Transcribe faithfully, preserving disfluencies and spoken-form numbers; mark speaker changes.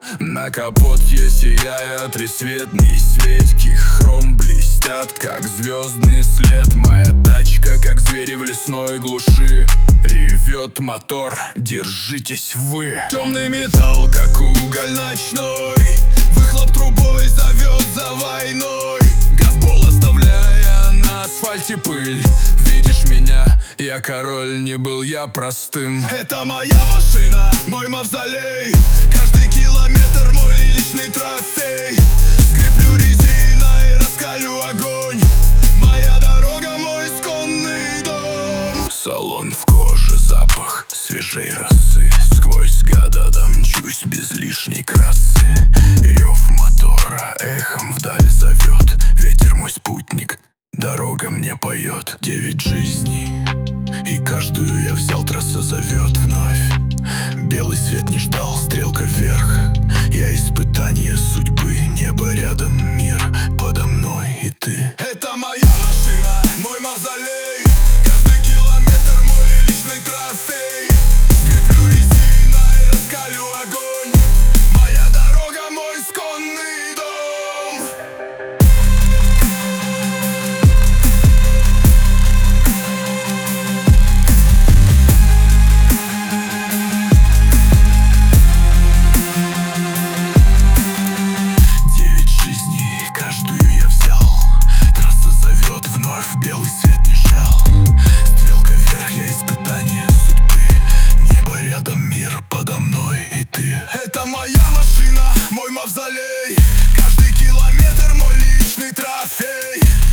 Speaker 1: На капоте сияют тресветные светики, хром блестят, как звездный след. Моя тачка, как звери в лесной глуши, ревет мотор, держитесь вы. Темный металл, как уголь ночной, выхлоп трубой зовет за войной. Газпол, оставляя на асфальте пыль. Видишь меня, я король, не был я простым. Это моя машина, мой мавзолей, каждый километр мой личный трофей. Скреплю резиной, раскалю огонь, моя дорога, мой исконный дом. Салон в коже, запах свежей росы, сквозь года домчусь без лишней красы. Рев мотора эхом вдаль зовет, ветер мой спутник, дорога мне поет. Девять жизней, и каждую я взял, трасса зовет вновь. Белый свет не ждал, стрелка вверх, я испытание судьбы. Небо рядом, мир подо мной и ты. Это моя машина, мой мавзолей, каждый километр мой личный трофей. Скреплю резиной, раскалю огонь, моя дорога, мой исконный дом. Белый свет не ждал, стрелка вверх, я испытание судьбы. Небо рядом, мир подо мной и ты. Это моя машина, мой мавзолей, каждый километр мой личный трофей.